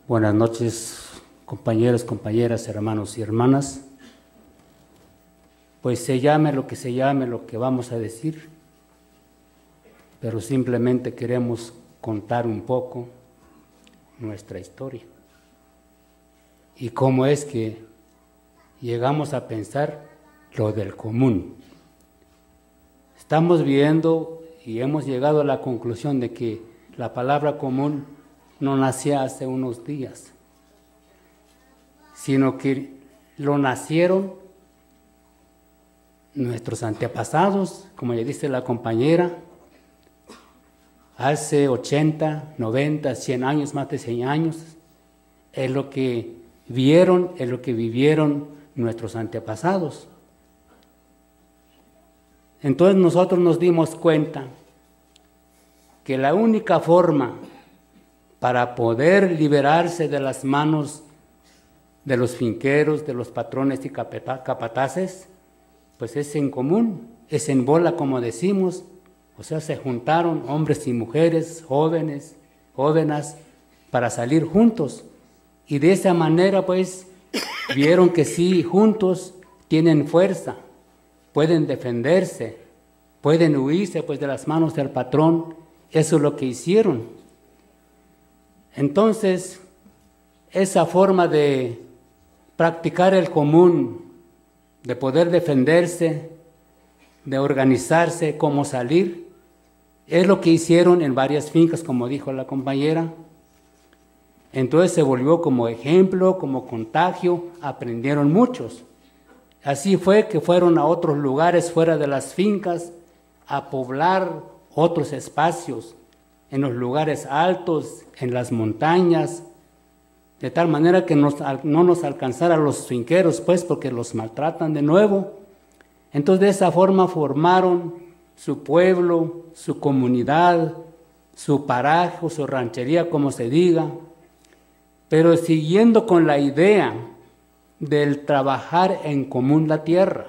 Buenas noches, compañeros, compañeras, hermanos y hermanas. Pues se llame lo que vamos a decir, pero simplemente queremos contar un poco nuestra historia y cómo es que llegamos a pensar lo del común. Estamos viendo y hemos llegado a la conclusión de que la palabra común no nació hace unos días, sino que lo nacieron nuestros antepasados, como ya dice la compañera, hace 80, 90, 100 años, más de 100 años, es lo que vieron, es lo que vivieron nuestros antepasados. Entonces nosotros nos dimos cuenta que la única forma para poder liberarse de las manos de los finqueros, de los patrones y capataces, pues es en común, es en bola como decimos, o sea, se juntaron hombres y mujeres, jóvenes, jóvenes, para salir juntos. Y de esa manera pues vieron que sí, juntos tienen fuerza, pueden defenderse, pueden huirse pues de las manos del patrón. Eso es lo que hicieron. Entonces, esa forma de practicar el común, de poder defenderse, de organizarse, cómo salir, es lo que hicieron en varias fincas, como dijo la compañera. Entonces se volvió como ejemplo, como contagio, aprendieron muchos. Así fue que fueron a otros lugares fuera de las fincas a poblar otros espacios, en los lugares altos, en las montañas, de tal manera que no nos alcanzara los finqueros, pues, porque los maltratan de nuevo. Entonces, de esa forma formaron su pueblo, su comunidad, su paraje, su ranchería, como se diga, pero siguiendo con la idea del trabajar en común la tierra.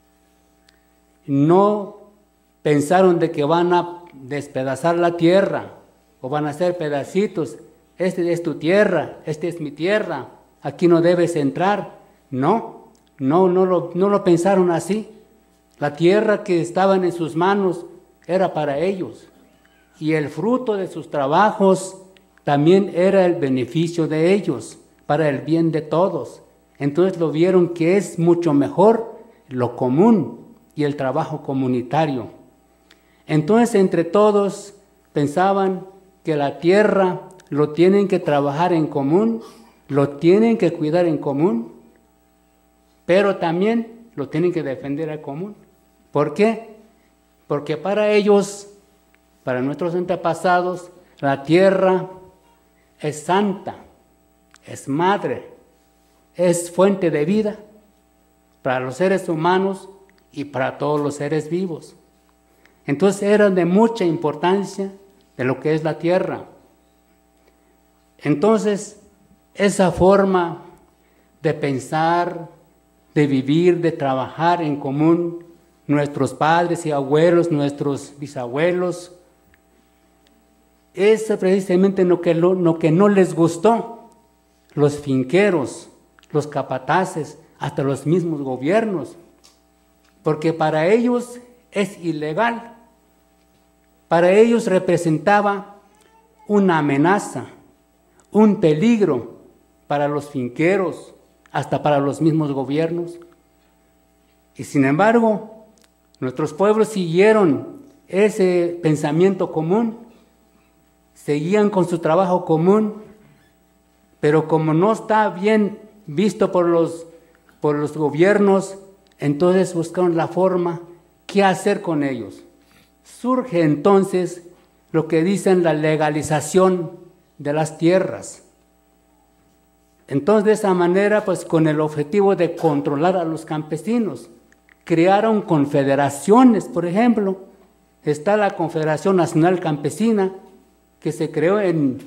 No pensaron de que van a despedazar la tierra o van a hacer pedacitos. Este es tu tierra, esta es mi tierra, aquí no debes entrar. No lo pensaron así. La tierra que estaban en sus manos era para ellos y el fruto de sus trabajos también era el beneficio de ellos, para el bien de todos. Entonces lo vieron que es mucho mejor lo común y el trabajo comunitario. Entonces entre todos pensaban que la tierra lo tienen que trabajar en común, lo tienen que cuidar en común, pero también lo tienen que defender en común. ¿Por qué? Porque para ellos, para nuestros antepasados, la tierra es santa, es madre, es fuente de vida para los seres humanos y para todos los seres vivos. Entonces era de mucha importancia de lo que es la tierra. Entonces, esa forma de pensar, de vivir, de trabajar en común, nuestros padres y abuelos, nuestros bisabuelos, es precisamente lo que no les gustó los finqueros, los capataces, hasta los mismos gobiernos, porque para ellos es ilegal. Para ellos representaba una amenaza, un peligro para los finqueros, hasta para los mismos gobiernos. Y sin embargo, nuestros pueblos siguieron ese pensamiento común, seguían con su trabajo común, pero como no está bien visto por los gobiernos, entonces buscaron la forma, ¿qué hacer con ellos? Surge entonces lo que dicen la legalización de las tierras. Entonces de esa manera, pues con el objetivo de controlar a los campesinos, crearon confederaciones. Por ejemplo, está la Confederación Nacional Campesina, que se creó en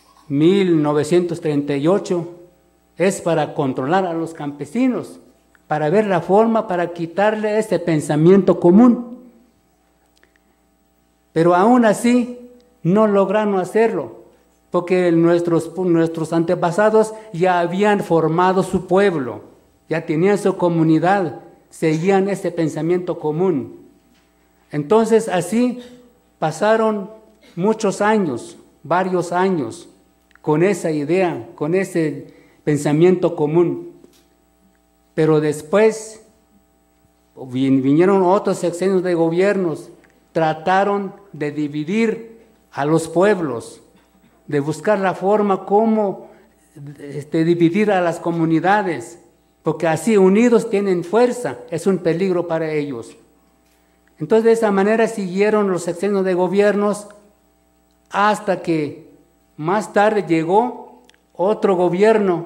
1938, es para controlar a los campesinos, para ver la forma, para quitarle ese pensamiento común. Pero aún así no lograron hacerlo, porque nuestros antepasados ya habían formado su pueblo, ya tenían su comunidad, seguían ese pensamiento común. Entonces así pasaron muchos años, varios años, con esa idea, con ese pensamiento común. Pero después vinieron otros sexenios de gobiernos, trataron de dividir a los pueblos, de buscar la forma como dividir a las comunidades, porque así unidos tienen fuerza, es un peligro para ellos. Entonces de esa manera siguieron los sexenios de gobiernos hasta que más tarde llegó otro gobierno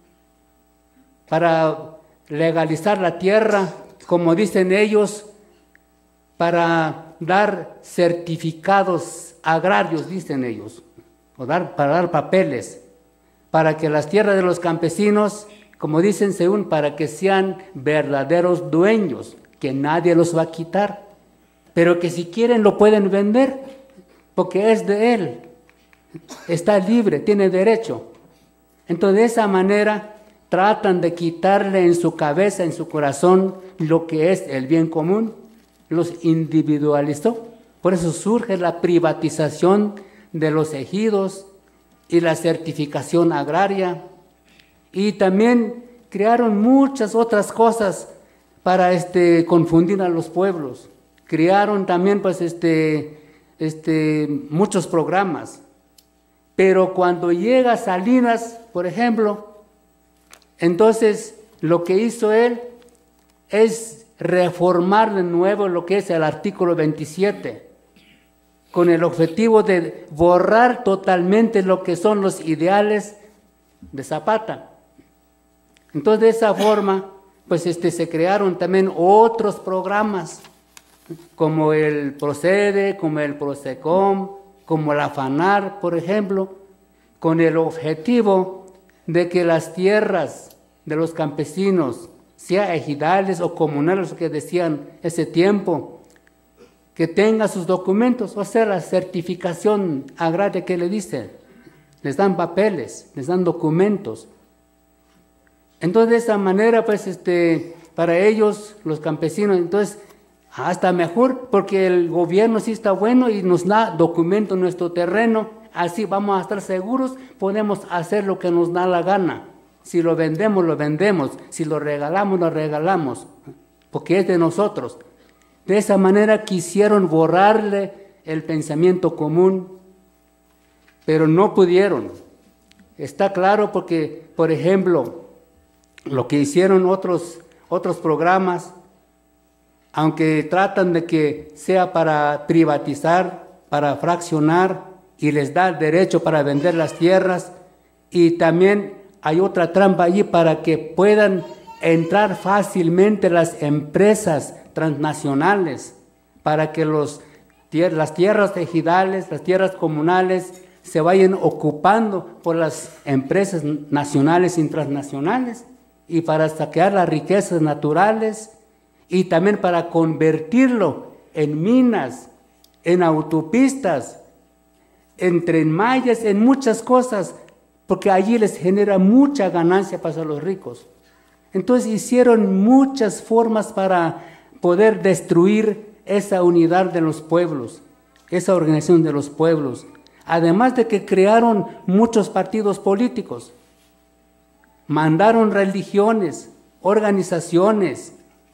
para legalizar la tierra, como dicen ellos, para dar certificados agrarios, dicen ellos, para dar papeles, para que las tierras de los campesinos, como dicen, según para que sean verdaderos dueños, que nadie los va a quitar, pero que si quieren lo pueden vender, porque es de él, está libre, tiene derecho. Entonces de esa manera tratan de quitarle en su cabeza, en su corazón, lo que es el bien común, los individualizó. Por eso surge la privatización de los ejidos y la certificación agraria, y también crearon muchas otras cosas para confundir a los pueblos. Crearon también pues muchos programas, pero cuando llega Salinas, por ejemplo, entonces lo que hizo él es reformar de nuevo lo que es el artículo 27, con el objetivo de borrar totalmente lo que son los ideales de Zapata. Entonces de esa forma pues se crearon también otros programas, como el Procede, como el Procecom, como la FANAR, por ejemplo, con el objetivo de que las tierras de los campesinos, sea ejidales o comunales, que decían ese tiempo, que tengan sus documentos, o sea, la certificación agraria que le dicen, les dan papeles, les dan documentos. Entonces de esa manera, pues para ellos, los campesinos, entonces hasta mejor, porque el gobierno sí está bueno y nos da documento en nuestro terreno, así vamos a estar seguros, podemos hacer lo que nos da la gana. Si lo vendemos, lo vendemos, si lo regalamos, porque es de nosotros. De esa manera quisieron borrarle el pensamiento común, pero no pudieron. Está claro porque, por ejemplo, lo que hicieron otros programas, aunque tratan de que sea para privatizar, para fraccionar, y les da el derecho para vender las tierras, y también hay otra trampa allí para que puedan entrar fácilmente las empresas transnacionales, para que las tierras ejidales, las tierras comunales, se vayan ocupando por las empresas nacionales y transnacionales, y para saquear las riquezas naturales, y también para convertirlo en minas, en autopistas, en Tren Mayas, en muchas cosas, porque allí les genera mucha ganancia para los ricos. Entonces hicieron muchas formas para poder destruir esa unidad de los pueblos, esa organización de los pueblos, además de que crearon muchos partidos políticos, mandaron religiones, organizaciones,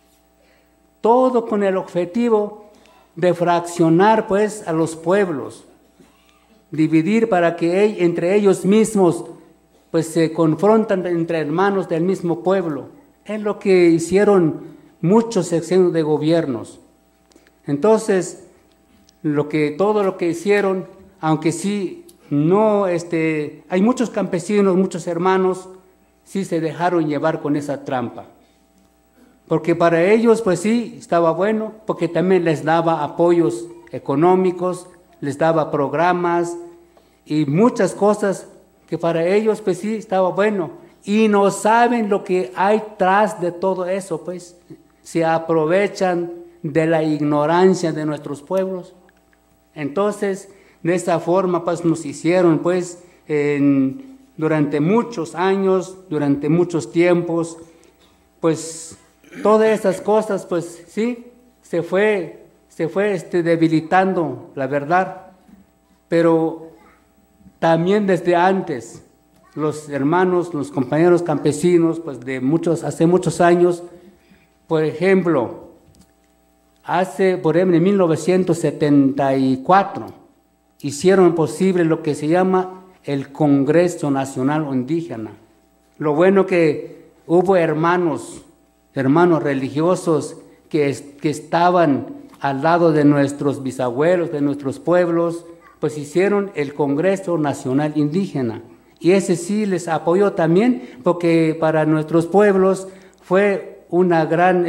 todo con el objetivo de fraccionar pues a los pueblos, dividir para que entre ellos mismos pues se confrontan entre hermanos del mismo pueblo. Es lo que hicieron muchos sexenios de gobiernos. Entonces, todo lo que hicieron, aunque sí no, hay muchos campesinos, muchos hermanos, sí se dejaron llevar con esa trampa. Porque para ellos, pues sí, estaba bueno, porque también les daba apoyos económicos, les daba programas y muchas cosas que para ellos, pues sí, estaba bueno. Y no saben lo que hay tras de todo eso, pues. Se aprovechan de la ignorancia de nuestros pueblos. Entonces, de esa forma, pues nos hicieron, pues, durante muchos años, durante muchos tiempos, pues todas esas cosas, pues sí, se fue debilitando, la verdad, pero también desde antes, los hermanos, los compañeros campesinos, pues hace muchos años, por ejemplo, en 1974, hicieron posible lo que se llama el Congreso Nacional Indígena. Lo bueno que hubo hermanos religiosos que estaban al lado de nuestros bisabuelos, de nuestros pueblos, pues hicieron el Congreso Nacional Indígena. Y ese sí les apoyó también, porque para nuestros pueblos fue una gran,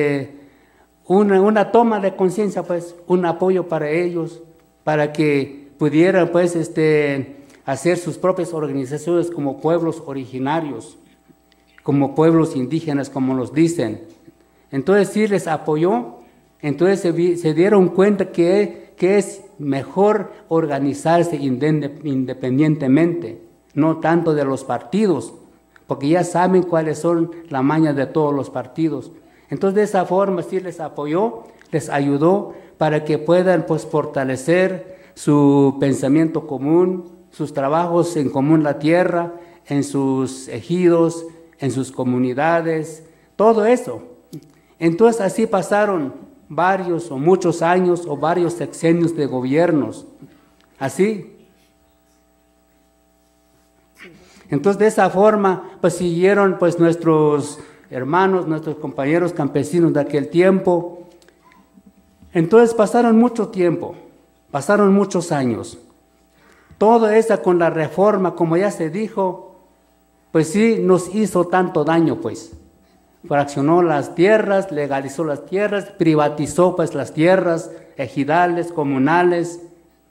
una toma de conciencia, pues, un apoyo para ellos, para que pudieran, pues, hacer sus propias organizaciones como pueblos originarios, como pueblos indígenas, como los dicen. Entonces sí les apoyó, entonces se dieron cuenta que es mejor organizarse independientemente, no tanto de los partidos, porque ya saben cuáles son las mañas de todos los partidos. Entonces de esa forma sí les apoyó, les ayudó para que puedan, pues, fortalecer su pensamiento común, sus trabajos en común la tierra, en sus ejidos, en sus comunidades, todo eso. Entonces así pasaron varios o muchos años o varios sexenios de gobiernos, así. Entonces de esa forma pues siguieron pues nuestros hermanos, nuestros compañeros campesinos de aquel tiempo. Entonces pasaron mucho tiempo, pasaron muchos años. Todo eso con la reforma, como ya se dijo, pues sí nos hizo tanto daño, pues. Fraccionó las tierras, legalizó las tierras, privatizó pues las tierras ejidales, comunales.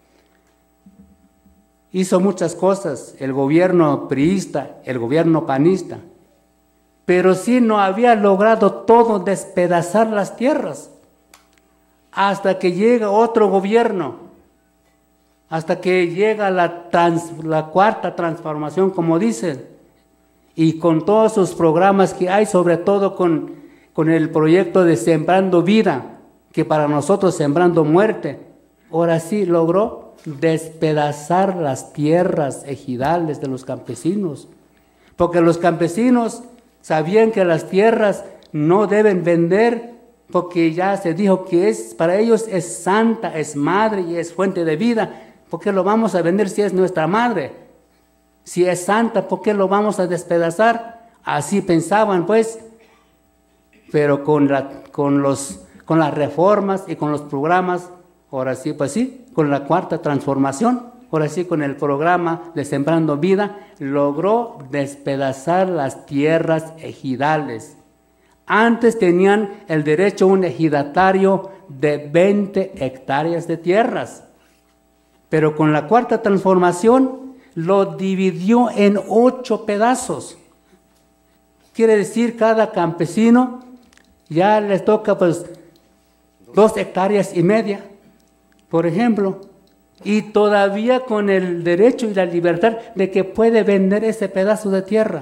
Hizo muchas cosas el gobierno priista, el gobierno panista, pero sí no había logrado todo despedazar las tierras, hasta que llega otro gobierno, hasta que llega la cuarta transformación, como dicen, y con todos sus programas que hay, sobre todo con el proyecto de Sembrando Vida, que para nosotros Sembrando Muerte, ahora sí logró despedazar las tierras ejidales de los campesinos, porque los campesinos sabían que las tierras no deben vender, porque ya se dijo que para ellos es santa, es madre y es fuente de vida. ¿Por qué lo vamos a vender si es nuestra madre? Si es santa, ¿por qué lo vamos a despedazar? Así pensaban, pues, pero con las reformas y con los programas, ahora sí, pues sí, con la cuarta transformación, ahora sí, con el programa de Sembrando Vida, logró despedazar las tierras ejidales. Antes tenían el derecho a un ejidatario de 20 hectáreas de tierras, pero con la cuarta transformación lo dividió en 8 pedazos. Quiere decir, cada campesino ya les toca pues 2,5 hectáreas, por ejemplo, y todavía con el derecho y la libertad de que puede vender ese pedazo de tierra.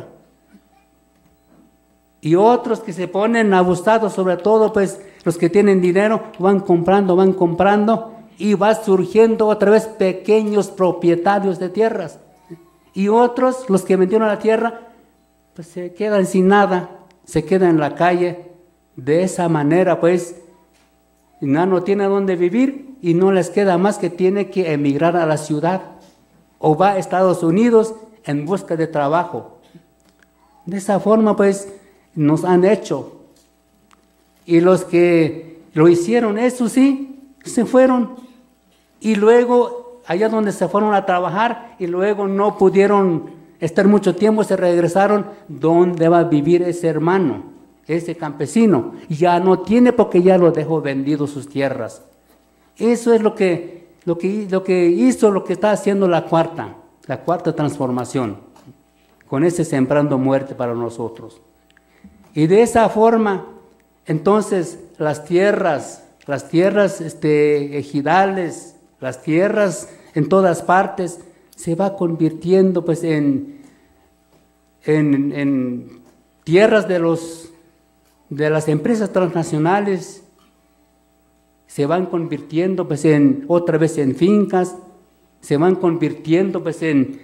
Y otros que se ponen abusados, sobre todo pues los que tienen dinero, van comprando y va surgiendo otra vez pequeños propietarios de tierras. Y otros, los que vendieron la tierra, pues se quedan sin nada, se quedan en la calle. De esa manera pues no tiene dónde vivir y no les queda más que tiene que emigrar a la ciudad o va a Estados Unidos en busca de trabajo. De esa forma pues nos han hecho. Y los que lo hicieron, eso sí, se fueron. Y luego, allá donde se fueron a trabajar y luego no pudieron estar mucho tiempo, se regresaron. ¿Dónde va a vivir ese hermano, ese campesino? Ya no tiene, porque ya lo dejó vendido sus tierras. Eso es lo que hizo, lo que está haciendo la cuarta transformación, con ese Sembrando Muerte para nosotros. Y de esa forma, entonces, las tierras ejidales, las tierras en todas partes, se va convirtiendo pues en tierras de las empresas transnacionales, se van convirtiendo pues otra vez en fincas, se van convirtiendo pues en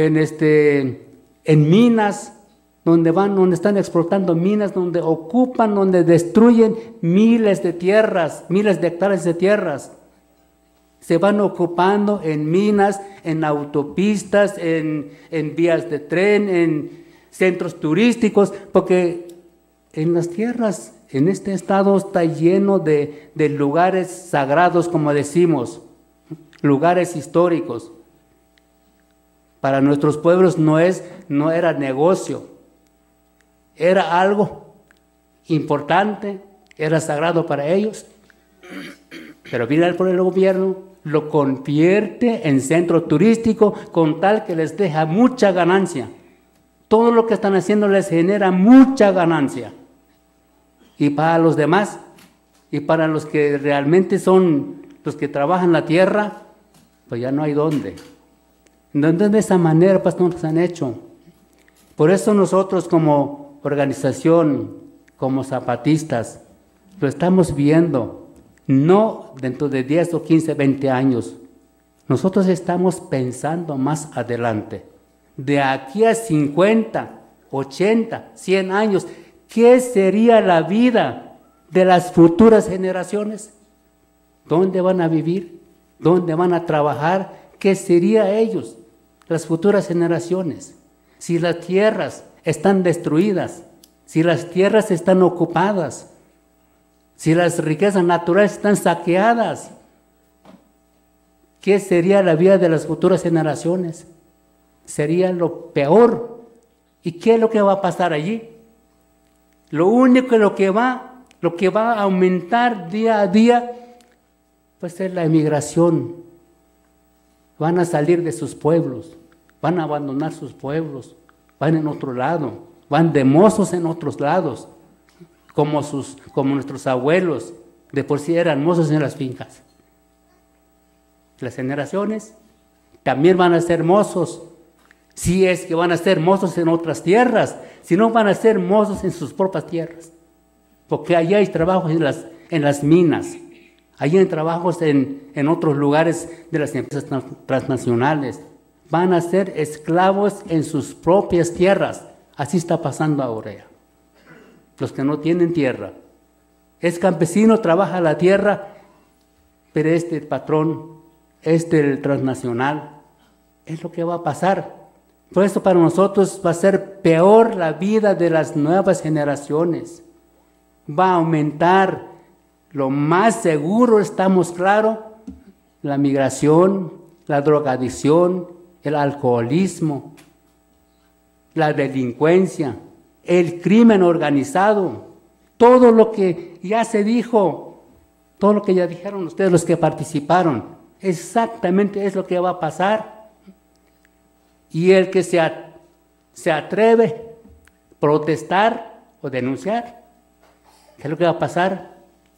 minas, donde están explotando minas, donde ocupan, donde destruyen miles de tierras, miles de hectáreas de tierras. Se van ocupando en minas, en autopistas, en vías de tren, en centros turísticos, porque en las tierras, en este estado está lleno de lugares sagrados, como decimos, lugares históricos. Para nuestros pueblos no era negocio, era algo importante, era sagrado para ellos, pero viene por el gobierno, lo convierte en centro turístico con tal que les deja mucha ganancia. Todo lo que están haciendo les genera mucha ganancia. Y para los demás, y para los que realmente son los que trabajan la tierra, pues ya no hay dónde. Entonces de esa manera pues nos han hecho. Por eso nosotros como organización, como zapatistas, lo estamos viendo. No dentro de 10 o 15, 20 años. Nosotros estamos pensando más adelante. De aquí a 50, 80, 100 años, ¿qué sería la vida de las futuras generaciones? ¿Dónde van a vivir? ¿Dónde van a trabajar? ¿Qué sería ellos, las futuras generaciones? Si las tierras están destruidas, si las tierras están ocupadas, si las riquezas naturales están saqueadas, ¿qué sería la vida de las futuras generaciones? Sería lo peor. ¿Y qué es lo que va a pasar allí? Lo único lo que va a aumentar día a día, pues es la emigración. Van a salir de sus pueblos, van a abandonar sus pueblos, van en otro lado, van de mozos en otros lados. Como nuestros abuelos, de por sí eran mozos en las fincas. Las generaciones también van a ser mozos, si es que van a ser mozos en otras tierras, si no van a ser mozos en sus propias tierras, porque allá hay trabajos en las minas, allá hay trabajos en otros lugares de las empresas transnacionales, van a ser esclavos en sus propias tierras. Así está pasando ahora. Los que no tienen tierra. Es campesino, trabaja la tierra, pero el patrón, el transnacional, es lo que va a pasar. Por eso para nosotros va a ser peor la vida de las nuevas generaciones. Va a aumentar, lo más seguro, estamos claros, la migración, la drogadicción, el alcoholismo, la delincuencia, el crimen organizado, todo lo que ya se dijo, todo lo que ya dijeron ustedes los que participaron, exactamente es lo que va a pasar. Y el que se atreve a protestar o denunciar, ¿qué es lo que va a pasar?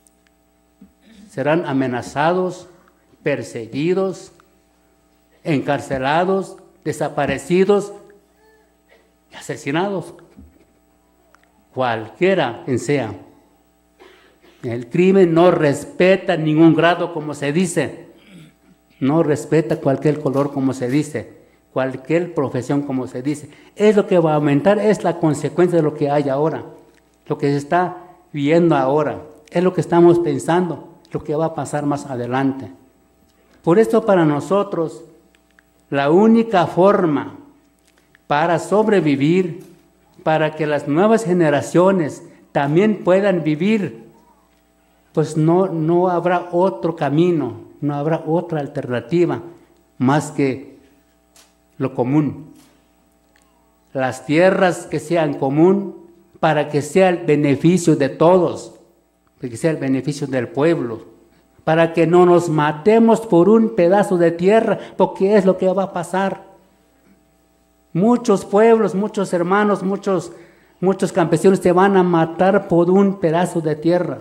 Serán amenazados, perseguidos, encarcelados, desaparecidos y asesinados. Cualquiera quien sea. El crimen no respeta ningún grado, como se dice. No respeta cualquier color, como se dice. Cualquier profesión, como se dice. Es lo que va a aumentar, es la consecuencia de lo que hay ahora. Lo que se está viendo ahora. Es lo que estamos pensando, lo que va a pasar más adelante. Por esto para nosotros, la única forma para sobrevivir, para que las nuevas generaciones también puedan vivir, pues no habrá otro camino, no habrá otra alternativa más que lo común. Las tierras que sean común para que sea el beneficio de todos, para que sea el beneficio del pueblo, para que no nos matemos por un pedazo de tierra, porque es lo que va a pasar. Muchos pueblos, muchos hermanos, muchos campesinos se van a matar por un pedazo de tierra.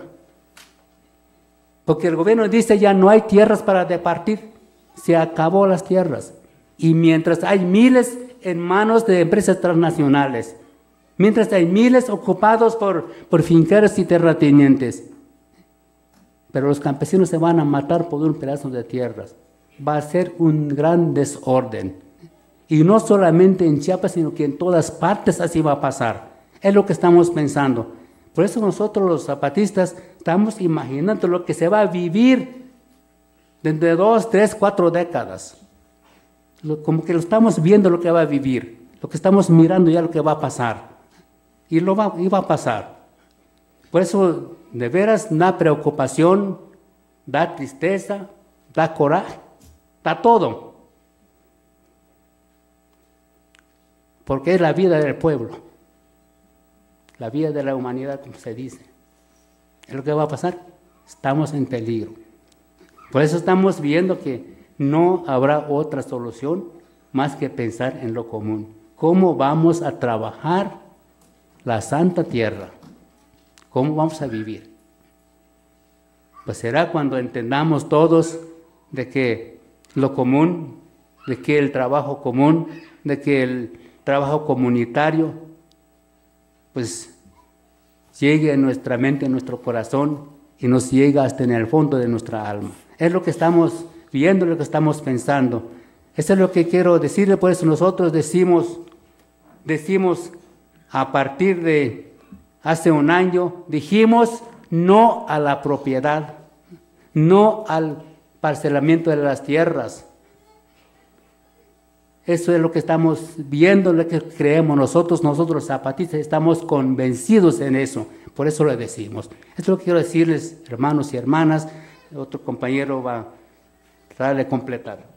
Porque el gobierno dice ya no hay tierras para repartir, se acabó las tierras. Y mientras hay miles en manos de empresas transnacionales, mientras hay miles ocupados por finqueros y terratenientes, pero los campesinos se van a matar por un pedazo de tierras. Va a ser un gran desorden. Y no solamente en Chiapas, sino que en todas partes así va a pasar. Es lo que estamos pensando. Por eso nosotros los zapatistas estamos imaginando lo que se va a vivir dentro de 2, 3, 4 décadas. Como que lo estamos viendo lo que va a vivir, lo que estamos mirando ya lo que va a pasar. Y va a pasar. Por eso, de veras, da preocupación, da tristeza, da coraje, da todo. Porque es la vida del pueblo, la vida de la humanidad, como se dice. Es lo que va a pasar. Estamos en peligro. Por eso estamos viendo que no habrá otra solución más que pensar en lo común. ¿Cómo vamos a trabajar la Santa Tierra? ¿Cómo vamos a vivir? Pues será cuando entendamos todos de que lo común, de que el trabajo común, de que el trabajo comunitario, pues llegue a nuestra mente, a nuestro corazón y nos llega hasta en el fondo de nuestra alma. Es lo que estamos viendo, lo que estamos pensando. Eso es lo que quiero decirle, por eso nosotros decimos a partir de hace un año, dijimos no a la propiedad, no al parcelamiento de las tierras. Eso es lo que estamos viendo, lo que creemos nosotros los zapatistas, estamos convencidos en eso, por eso lo decimos. Esto es lo que quiero decirles, hermanos y hermanas. Otro compañero va a tratar de completar.